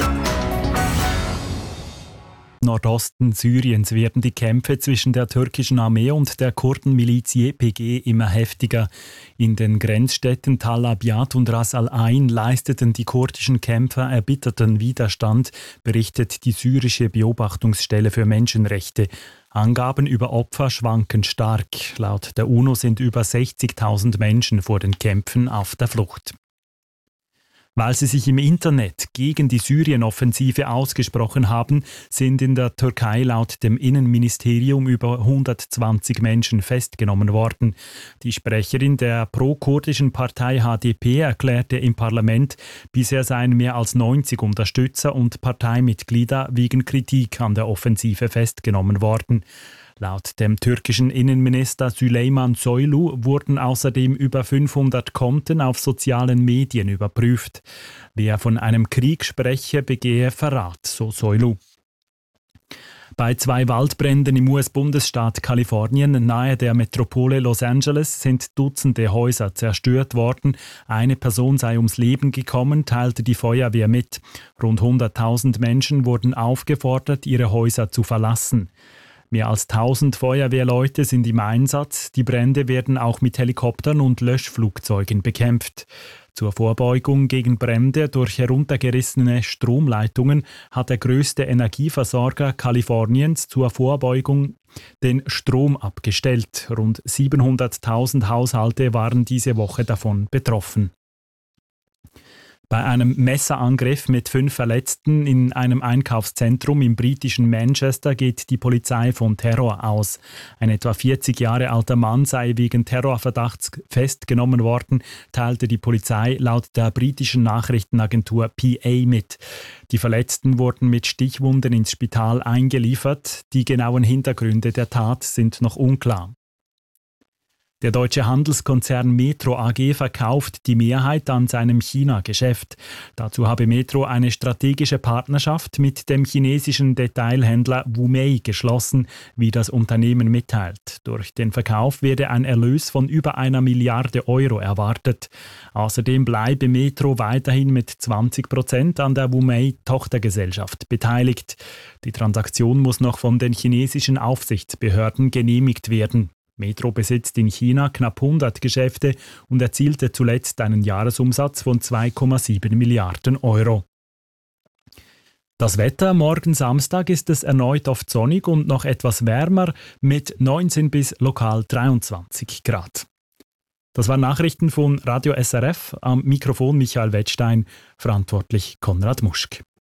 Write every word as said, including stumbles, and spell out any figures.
Nordosten Syriens werden die Kämpfe zwischen der türkischen Armee und der Kurdenmiliz Y P G immer heftiger. In den Grenzstädten Tal Abyad und Ras al-Ain leisteten die kurdischen Kämpfer erbitterten Widerstand, berichtet die syrische Beobachtungsstelle für Menschenrechte. Angaben über Opfer schwanken stark. Laut der UNO sind über sechzigtausend Menschen vor den Kämpfen auf der Flucht. Weil sie sich im Internet gegen die Syrien-Offensive ausgesprochen haben, sind in der Türkei laut dem Innenministerium über hundertzwanzig Menschen festgenommen worden. Die Sprecherin der pro-kurdischen Partei H D P erklärte im Parlament, bisher seien mehr als neunzig Unterstützer und Parteimitglieder wegen Kritik an der Offensive festgenommen worden. Laut dem türkischen Innenminister Süleyman Soylu wurden außerdem über fünfhundert Konten auf sozialen Medien überprüft. Wer von einem Krieg spreche, begehe Verrat, so Soylu. Bei zwei Waldbränden im U S-Bundesstaat Kalifornien nahe der Metropole Los Angeles sind Dutzende Häuser zerstört worden. Eine Person sei ums Leben gekommen, teilte die Feuerwehr mit. Rund hunderttausend Menschen wurden aufgefordert, ihre Häuser zu verlassen. Mehr als tausend Feuerwehrleute sind im Einsatz. Die Brände werden auch mit Helikoptern und Löschflugzeugen bekämpft. Zur Vorbeugung gegen Brände durch heruntergerissene Stromleitungen hat der größte Energieversorger Kaliforniens zur Vorbeugung den Strom abgestellt. Rund siebenhunderttausend Haushalte waren diese Woche davon betroffen. Bei einem Messerangriff mit fünf Verletzten in einem Einkaufszentrum im britischen Manchester geht die Polizei von Terror aus. Ein etwa vierzig Jahre alter Mann sei wegen Terrorverdachts festgenommen worden, teilte die Polizei laut der britischen Nachrichtenagentur P A mit. Die Verletzten wurden mit Stichwunden ins Spital eingeliefert. Die genauen Hintergründe der Tat sind noch unklar. Der deutsche Handelskonzern Metro A G verkauft die Mehrheit an seinem China-Geschäft. Dazu habe Metro eine strategische Partnerschaft mit dem chinesischen Detailhändler Wumei geschlossen, wie das Unternehmen mitteilt. Durch den Verkauf werde ein Erlös von über einer Milliarde Euro erwartet. Außerdem bleibe Metro weiterhin mit zwanzig Prozent an der Wumei-Tochtergesellschaft beteiligt. Die Transaktion muss noch von den chinesischen Aufsichtsbehörden genehmigt werden. Metro besitzt in China knapp hundert Geschäfte und erzielte zuletzt einen Jahresumsatz von zwei Komma sieben Milliarden Euro. Das Wetter: Morgen Samstag ist es erneut oft sonnig und noch etwas wärmer mit neunzehn bis lokal dreiundzwanzig Grad. Das waren Nachrichten von Radio S R F. Am Mikrofon Michael Wettstein, verantwortlich Konrad Muschk.